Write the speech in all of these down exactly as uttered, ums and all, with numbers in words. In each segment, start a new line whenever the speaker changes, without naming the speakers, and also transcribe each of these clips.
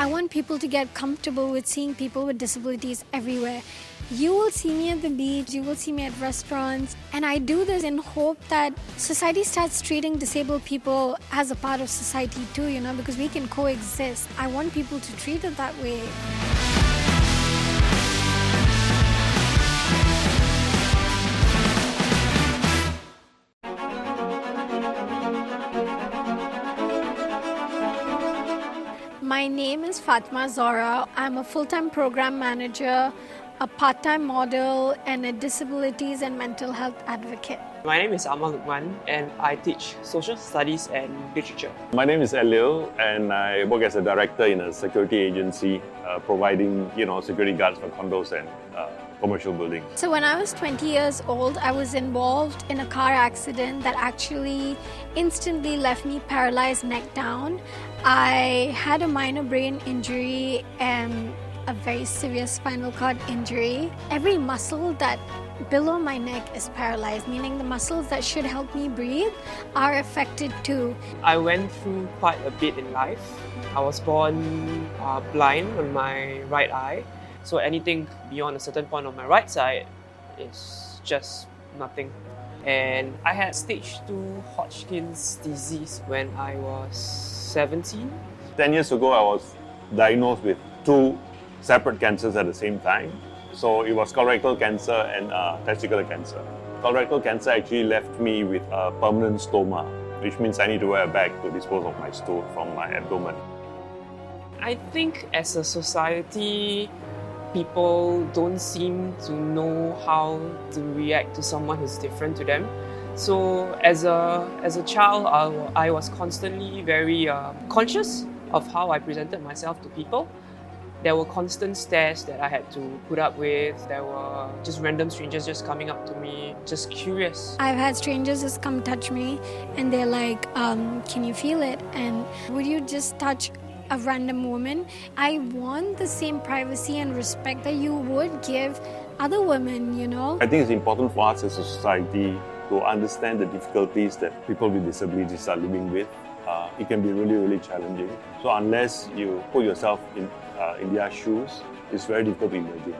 I want people to get comfortable with seeing people with disabilities everywhere. You will see me at the beach, you will see me at restaurants, and I do this in hope that society starts treating disabled people as a part of society too, you know, because we can coexist. I want people to treat it that way. My name is Fatma Zora. I'm a full-time program manager, a part-time model, and a disabilities and mental health advocate.
My name is Amal Lukman, and I teach social studies and literature.
My name is Elil, and I work as a director in a security agency, uh, providing you know security guards for condos and uh, commercial buildings.
So when I was twenty years old, I was involved in a car accident that actually instantly left me paralyzed neck down. I had a minor brain injury and a very severe spinal cord injury. Every muscle that below my neck is paralyzed, meaning the muscles that should help me breathe are affected too.
I went through quite a bit in life. I was born uh, blind on my right eye, so anything beyond a certain point on my right side is just nothing. And I had stage two Hodgkin's disease when I was seventeen.
Ten years ago, I was diagnosed with two separate cancers at the same time. So it was colorectal cancer and uh, testicular cancer. Colorectal cancer actually left me with a permanent stoma, which means I need to wear a bag to dispose of my stool from my abdomen.
I think as a society, people don't seem to know how to react to someone who's different to them. So as a, as a child, I, I was constantly very uh, conscious of how I presented myself to people. There were constant stares that I had to put up with. There were just random strangers just coming up to me, just curious.
I've had strangers just come touch me and they're like, um, can you feel it? And would you just touch a random woman? I want the same privacy and respect that you would give other women, you know?
I think it's important for us as a society to understand the difficulties that people with disabilities are living with. Uh, it can be really, really challenging. So unless you put yourself in, uh, in their shoes, it's very difficult to imagine.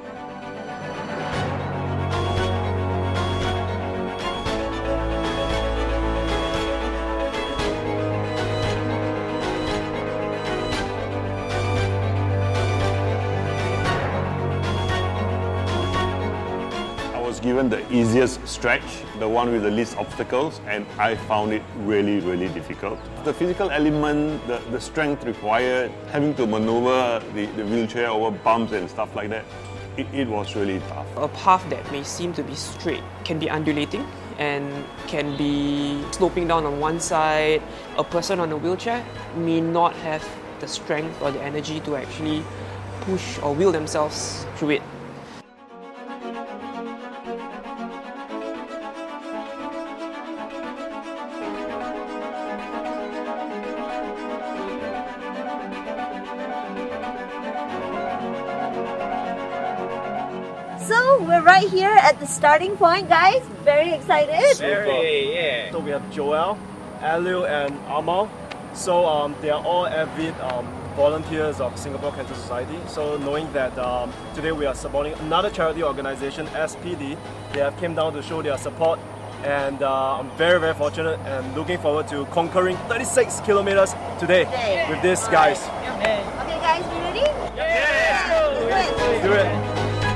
Given the easiest stretch, the one with the least obstacles, and I found it really, really difficult. The physical element, the, the strength required, having to maneuver the, the wheelchair over bumps and stuff like that, it, it was really tough.
A path that may seem to be straight can be undulating and can be sloping down on one side. A person on a wheelchair may not have the strength or the energy to actually push or wheel themselves through it.
So we're right here at the starting point, guys. Very excited.
Very, yeah. So we have Joel, Elil, and Amal. So um, they are all avid um, volunteers of Singapore Cancer Society. So knowing that um, today we are supporting another charity organization, S P D, they have came down to show their support. And uh, I'm very, very fortunate and looking forward to conquering thirty-six kilometers today
Today.
with these guys.
Okay, guys, you ready?
Yeah!
Let's do it.
Let's do it.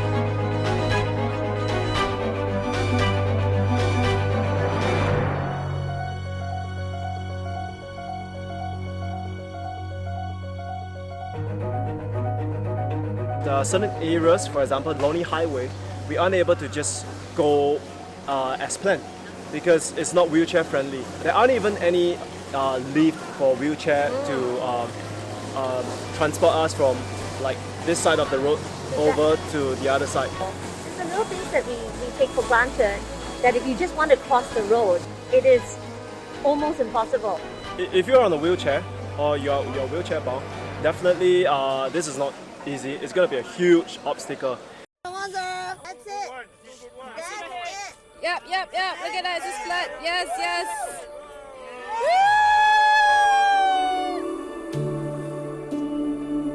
Uh, certain areas, for example, Lonely Highway, we aren't able to just go uh, as planned because it's not wheelchair friendly. There aren't even any uh, lift for wheelchair to um, um, transport us from like this side of the road over to the other side.
It's the little things that we, we take for granted that if you just want to cross the road, it is almost impossible.
If you're on a wheelchair or you're, you're wheelchair bound, definitely uh, this is not easy. It's going to be a huge obstacle.
Come on, Zara. That's it. That's it.
Yep, yep, yep. Look at that. Just flat. Yes, yes. Woo!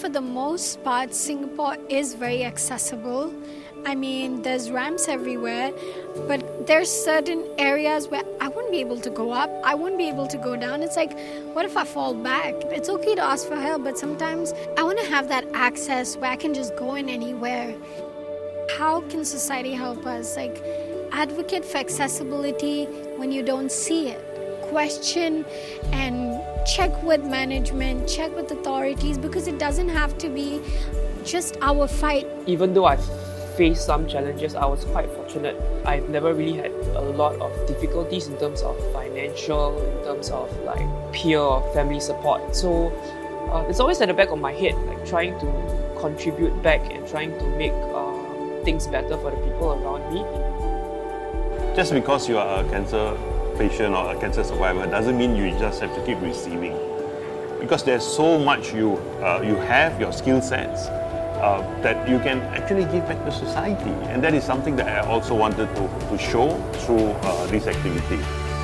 for the most part, Singapore is very accessible. I mean, there's ramps everywhere, but there's certain areas where I wouldn't be able to go up, I wouldn't be able to go down. It's like, what if I fall back? It's okay to ask for help, but sometimes I want to have that access where I can just go in anywhere. How can society help us? Like, advocate for accessibility when you don't see it. Question and check with management, check with authorities, because it doesn't have to be just our fight.
Even though I've faced some challenges, I was quite fortunate. I've never really had a lot of difficulties in terms of financial, in terms of like peer or family support. So uh, it's always at the back of my head, like trying to contribute back and trying to make uh, things better for the people around me.
Just because you are a cancer patient or a cancer survivor doesn't mean you just have to keep receiving. Because there's so much you, uh, you have, your skill sets, Uh, that you can actually give back to society. And that is something that I also wanted to, to show through uh, this activity.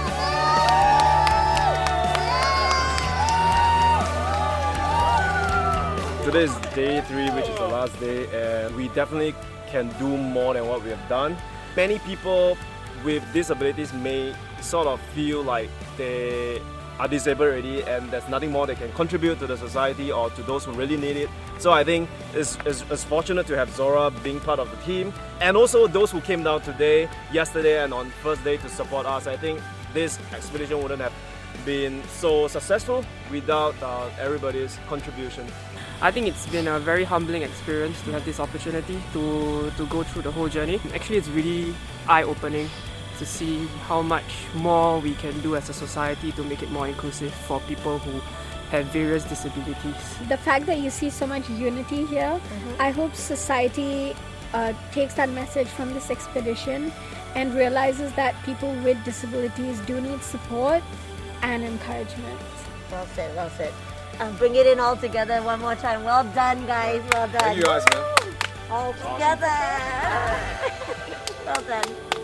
Today is day three, which is the last day, and we definitely can do more than what we have done. Many people with disabilities may sort of feel like they are disabled already and there's nothing more they can contribute to the society or to those who really need it. So I think it's, it's, it's fortunate to have Zora being part of the team, and also those who came down today, yesterday and on first day to support us. I think this expedition wouldn't have been so successful without uh, everybody's contribution.
I think it's been a very humbling experience to have this opportunity to, to go through the whole journey. Actually, it's really eye-opening to see how much more we can do as a society to make it more inclusive for people who have various disabilities.
The fact that you see so much unity here, mm-hmm. I hope society uh, takes that message from this expedition and realizes that people with disabilities do need support and encouragement.
Well said, well said. Um, bring it in all together one more time. Well done, guys. Well done.
Thank you guys, man.
All together. Well done.